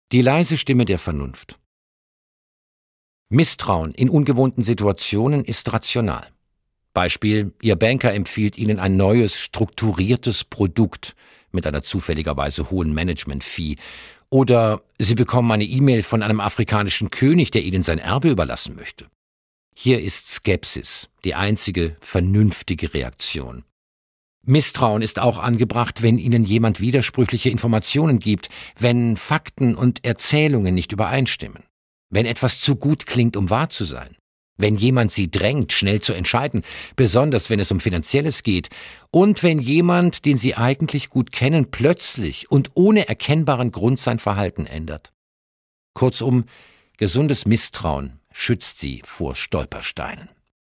Die leise Stimme der Vernunft. Misstrauen in ungewohnten Situationen ist rational. Beispiel: Ihr Banker empfiehlt Ihnen ein neues, strukturiertes Produkt mit einer zufälligerweise hohen Management-Fee. Oder Sie bekommen eine E-Mail von einem afrikanischen König, der Ihnen sein Erbe überlassen möchte. Hier ist Skepsis die einzige vernünftige Reaktion. Misstrauen ist auch angebracht, wenn Ihnen jemand widersprüchliche Informationen gibt, wenn Fakten und Erzählungen nicht übereinstimmen, wenn etwas zu gut klingt, um wahr zu sein, wenn jemand Sie drängt, schnell zu entscheiden, besonders wenn es um Finanzielles geht, und wenn jemand, den Sie eigentlich gut kennen, plötzlich und ohne erkennbaren Grund sein Verhalten ändert. Kurzum, gesundes Misstrauen schützt Sie vor Stolpersteinen.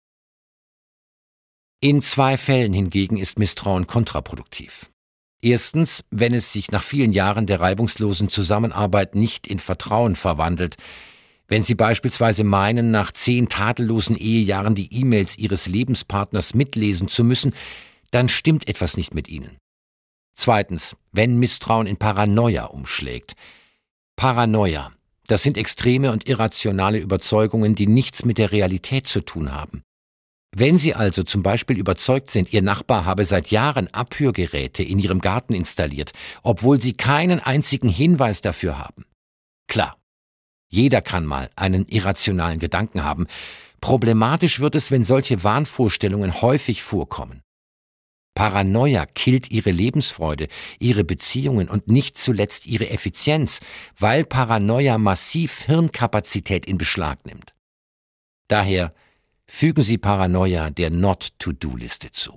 In 2 Fällen hingegen ist Misstrauen kontraproduktiv. Erstens, wenn es sich nach vielen Jahren der reibungslosen Zusammenarbeit nicht in Vertrauen verwandelt, wenn Sie beispielsweise meinen, nach 10 tadellosen Ehejahren die E-Mails Ihres Lebenspartners mitlesen zu müssen, dann stimmt etwas nicht mit Ihnen. Zweitens, wenn Misstrauen in Paranoia umschlägt. Paranoia, das sind extreme und irrationale Überzeugungen, die nichts mit der Realität zu tun haben. Wenn Sie also zum Beispiel überzeugt sind, Ihr Nachbar habe seit Jahren Abhörgeräte in Ihrem Garten installiert, obwohl Sie keinen einzigen Hinweis dafür haben. Klar, jeder kann mal einen irrationalen Gedanken haben. Problematisch wird es, wenn solche Wahnvorstellungen häufig vorkommen. Paranoia killt Ihre Lebensfreude, Ihre Beziehungen und nicht zuletzt Ihre Effizienz, weil Paranoia massiv Hirnkapazität in Beschlag nimmt. Daher fügen Sie Paranoia der Not-to-Do-Liste zu.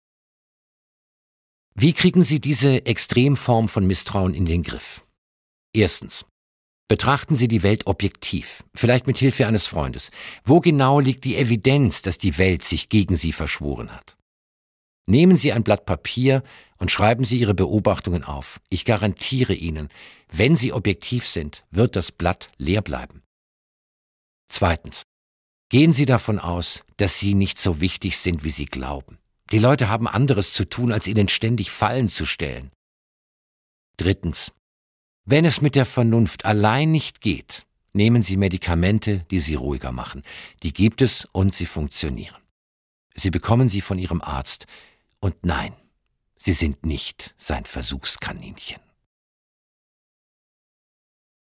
Wie kriegen Sie diese Extremform von Misstrauen in den Griff? Erstens. Betrachten Sie die Welt objektiv, vielleicht mit Hilfe eines Freundes. Wo genau liegt die Evidenz, dass die Welt sich gegen Sie verschworen hat? Nehmen Sie ein Blatt Papier und schreiben Sie Ihre Beobachtungen auf. Ich garantiere Ihnen, wenn Sie objektiv sind, wird das Blatt leer bleiben. Zweitens. Gehen Sie davon aus, dass Sie nicht so wichtig sind, wie Sie glauben. Die Leute haben anderes zu tun, als Ihnen ständig Fallen zu stellen. Drittens. Wenn es mit der Vernunft allein nicht geht, nehmen Sie Medikamente, die Sie ruhiger machen. Die gibt es und sie funktionieren. Sie bekommen sie von Ihrem Arzt. Und nein, Sie sind nicht sein Versuchskaninchen.